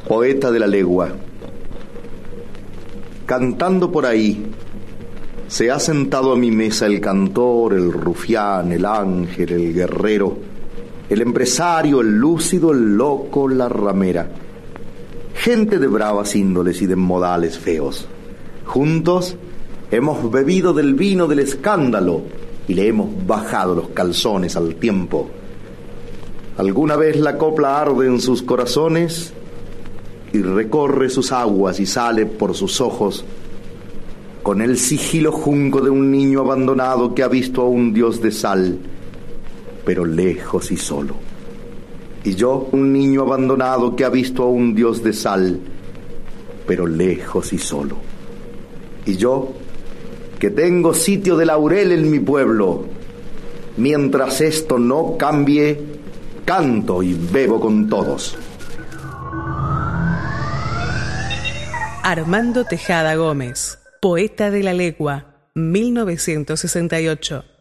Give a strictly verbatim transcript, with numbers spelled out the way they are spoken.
Poeta de la legua. Cantando por ahí, se ha sentado a mi mesa el cantor, el rufián, el ángel, el guerrero, el empresario, el lúcido, el loco, la ramera. Gente de bravas índoles y de modales feos. Juntos hemos bebido del vino del escándalo y le hemos bajado los calzones al tiempo. Alguna vez la copla arde en sus corazones y recorre sus aguas y sale por sus ojos con el sigilo junco de un niño abandonado que ha visto a un dios de sal, pero lejos y solo. Y yo, un niño abandonado que ha visto a un dios de sal, pero lejos y solo. Y yo, que tengo sitio de laurel en mi pueblo, mientras esto no cambie, canto y bebo con todos. Armando Tejada Gómez, Poeta de la Legua, mil novecientos sesenta y ocho.